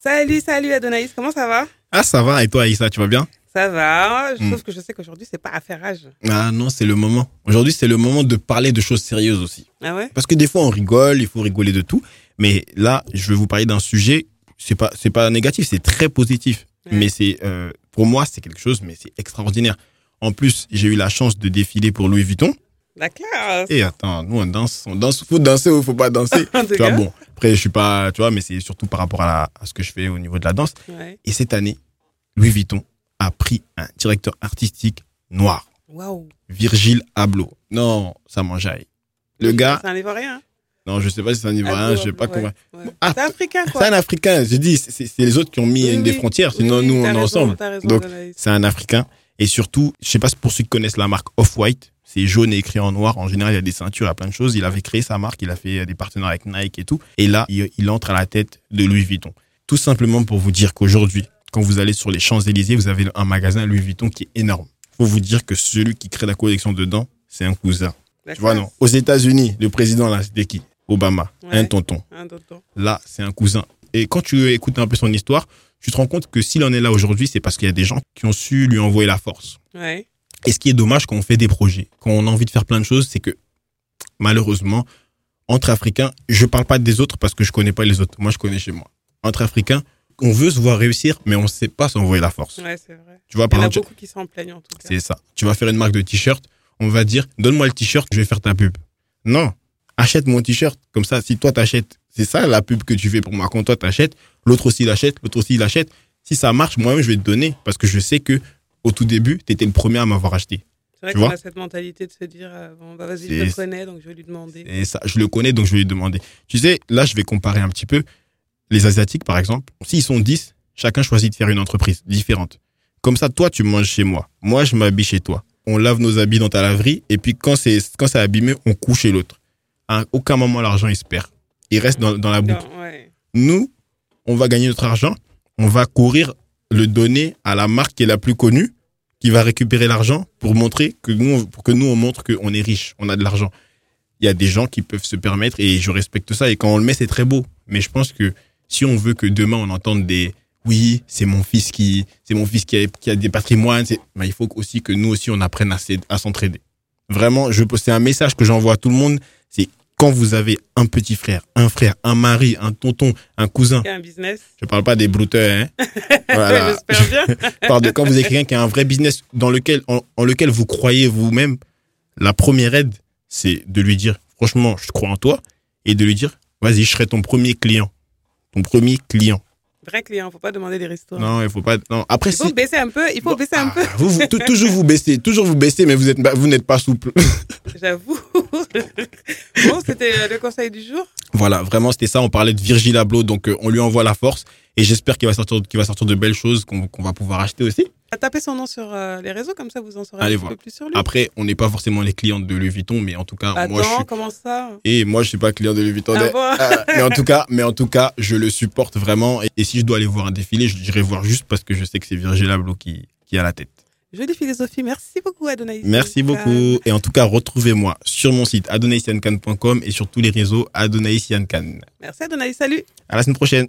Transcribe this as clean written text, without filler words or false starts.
Salut Adonaïs, comment ça va? Ah, ça va, et toi, Aïssa, tu vas bien? Ça va, sauf que je sais qu'aujourd'hui, c'est pas affairage. Ah non, c'est le moment. Aujourd'hui, c'est le moment de parler de choses sérieuses aussi. Ah ouais? Parce que des fois, on rigole, il faut rigoler de tout. Mais là, je vais vous parler d'un sujet, c'est pas négatif, c'est très positif. Ouais. Mais pour moi, c'est quelque chose, mais c'est extraordinaire. En plus, j'ai eu la chance de défiler pour Louis Vuitton. La classe! Et attends, nous, on danse, faut danser ou faut pas danser. Tu vois, bon, après, je suis pas, tu vois, mais c'est surtout par rapport à ce que je fais au niveau de la danse. Ouais. Et cette année, Louis Vuitton a pris un directeur artistique noir. Waouh! Virgile Abloh. Non, ça m'enjaille. Le gars, C'est un Ivoirien, hein? non, je sais pas si c'est un Ivoirien, je sais pas comment. Ouais. Ah, C'est africain, quoi. c'est un Africain. J'ai dit, c'est les autres qui ont mis des frontières, sinon nous, on est ensemble. T'as raison, Donc, Adonaïs. c'est un Africain. Et surtout, je sais pas si pour ceux qui connaissent la marque Off-White, c'est jaune et écrit en noir. En général, il y a des ceintures, il y a plein de choses. Il avait créé sa marque, il a fait des partenariats avec Nike et tout. Et là, il entre à la tête de Louis Vuitton. Tout simplement pour vous dire qu'aujourd'hui, quand vous allez sur les Champs-Élysées, vous avez un magasin Louis Vuitton qui est énorme. Faut vous dire que celui qui crée la collection dedans, c'est un cousin. La Tu vois, classe. non? Aux États-Unis, le président, là, c'était qui? Obama. Ouais. Un tonton. Un tonton. Là, c'est un cousin. Et quand tu écoutes un peu son histoire, tu te rends compte que s'il en est là aujourd'hui, c'est parce qu'il y a des gens qui ont su lui envoyer la force. Ouais. Et ce qui est dommage quand on fait des projets, quand on a envie de faire plein de choses, c'est que malheureusement, entre Africains, je parle pas des autres parce que je connais pas les autres. Moi, je connais chez moi. Entre Africains, on veut se voir réussir, mais on sait pas s'envoyer la force. Ouais, c'est vrai. Tu vois, Il y par en a exemple, beaucoup qui s'en plaignent, en tout cas. c'est ça. Tu vas faire une marque de t-shirt, on va dire, donne-moi le t-shirt, je vais faire ta pub. Non, achète mon t-shirt. Comme ça, si toi t'achètes, c'est ça la pub que tu fais pour moi. Quand toi t'achètes, l'autre aussi l'achète, l'autre aussi l'achète. Si ça marche, moi-même, je vais te donner parce que je sais que au tout début, t'étais le premier à m'avoir acheté. C'est vrai Tu qu'on vois? a cette mentalité de se dire, bon, bah, vas-y, je C'est- le connais, donc je vais lui demander. Et ça, je le connais, donc je vais lui demander. Tu sais, là, je vais comparer un petit peu. Les Asiatiques, par exemple, s'ils sont 10, chacun choisit de faire une entreprise différente. Comme ça, toi, tu manges chez moi. Moi, je m'habille chez toi. On lave nos habits dans ta laverie. Et puis, quand c'est abîmé, on couche chez l'autre. À aucun moment, l'argent, il se perd. Il reste dans la boucle. Non, ouais. Nous, on va gagner notre argent. On va courir le donner à la marque qui est la plus connue, qui va récupérer l'argent pour montrer que nous, on montre qu'on est riche, on a de l'argent. Il y a des gens qui peuvent se permettre et je respecte ça. Et quand on le met, c'est très beau. Mais je pense que si on veut que demain, on entende oui, c'est mon fils qui a des patrimoines, ben, il faut aussi que nous aussi, on apprenne à s'entraider. Vraiment, c'est un message que j'envoie à tout le monde. C'est quand vous avez un petit frère, un mari, un tonton, un cousin. Il y a un business. Je parle pas des brouteurs, hein. Voilà. J'espère bien. Je parle de quand vous avez quelqu'un qui a un vrai business en lequel vous croyez vous-même. La première aide, c'est de lui dire, franchement, je crois en toi. Et de lui dire, vas-y, je serai ton premier client. Ton premier client. Vrai client, faut pas demander des restaurants. Non, il faut pas, non. Après, Il faut baisser un peu, toujours vous baissez, mais vous n'êtes pas souple. J'avoue. Bon, c'était le conseil du jour. Voilà, vraiment, c'était ça. On parlait de Virgile Abloh, donc on lui envoie la force. Et j'espère qu'il va sortir de belles choses qu'on va pouvoir acheter aussi. Tapez son nom sur les réseaux, comme ça vous en saurez Allez un petit voir. peu plus sur lui. Après, on n'est pas forcément les clients de Louis Vuitton, mais en tout cas, moi, je suis... Comment ça? Et moi, je suis pas client de Louis Vuitton. Ah bon? Mais en tout cas, je le supporte vraiment. Et si je dois aller voir un défilé, je dirais voir juste parce que je sais que c'est Virgile Abloh qui a la tête. Jolie philosophie. Merci beaucoup, Adonaïs. Merci beaucoup. Et en tout cas, retrouvez-moi sur mon site adonaïsiankhan.com et sur tous les réseaux Adonaïs Yann Khan. Merci, Adonaïs. Salut. À la semaine prochaine.